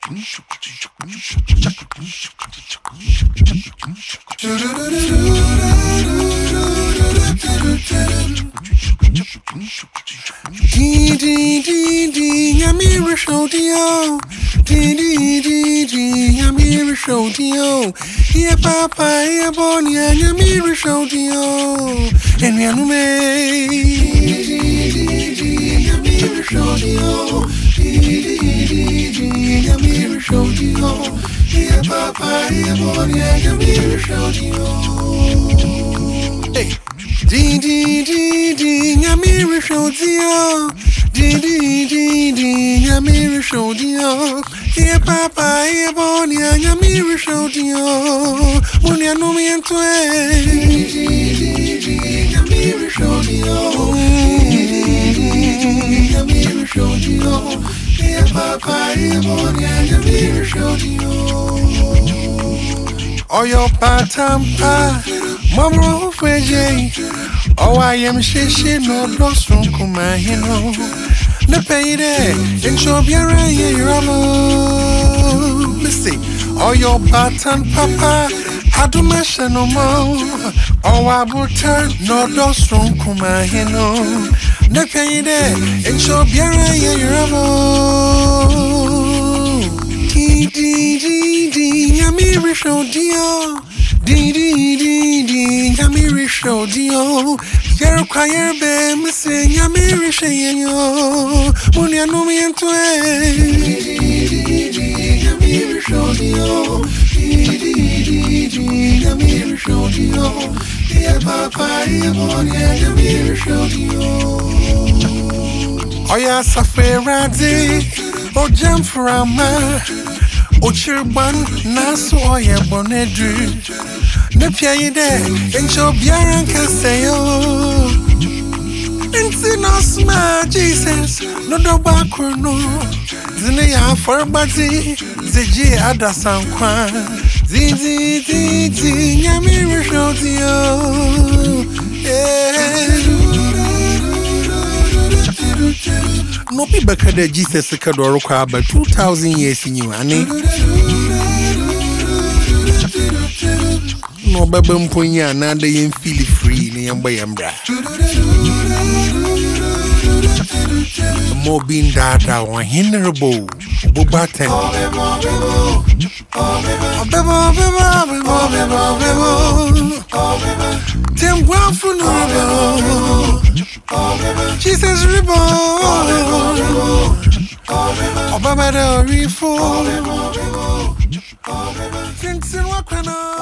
Yamira Shodio. Yamira Shodio. Yeah, Papa, yeah, Bonnie, Yamira Shodio. And Yanume. Yamira Shodio. Yamira Shodio. Yeah, Papa, yeah, Bonnie, Yamira Shodio. Hey. Yamira Shodio. Yamira Shodio. Yeah, Papa, yeah, Bonnie, Yamira Shodio. Munya no me and Yamira Shodio. Yamira Shodio. Yeah, Papa, yeah, Bonnie, Yamira Shodio. Oh, your patampa, Mamma Freddy. Oh, I am shishi, no lost from Kumahino. The payday, and show your Missy. Oh, your pattern, Papa. I do my no more. Oh, I will turn no lost from Kumahino. The payday, and show your Yamira Shodio. Yamira Shodio. You're choir be missing Yamira Shodio. Munya no me and Yamira Shodio. Yamira Shodio. Yeah, Papa, yeah, Monia, Yamira Shodio. Oh, yeah, Safaradi. Oh, jump for a man. Ochirban naso oye bonedu nepia yide encho biaran kaseyo enti no sma Jesus no do bakro no zine ya forbati zeji adasankwa zizi Yamira Shodio no be back at Jesus Kadoro but 2,000 years in you, Annie. No babum punya, now they ain't feel free, Niambra. More being data or hinderable, Bobaten. Temple for no. Jesus reborn. Obama the reform. Things in Wakana.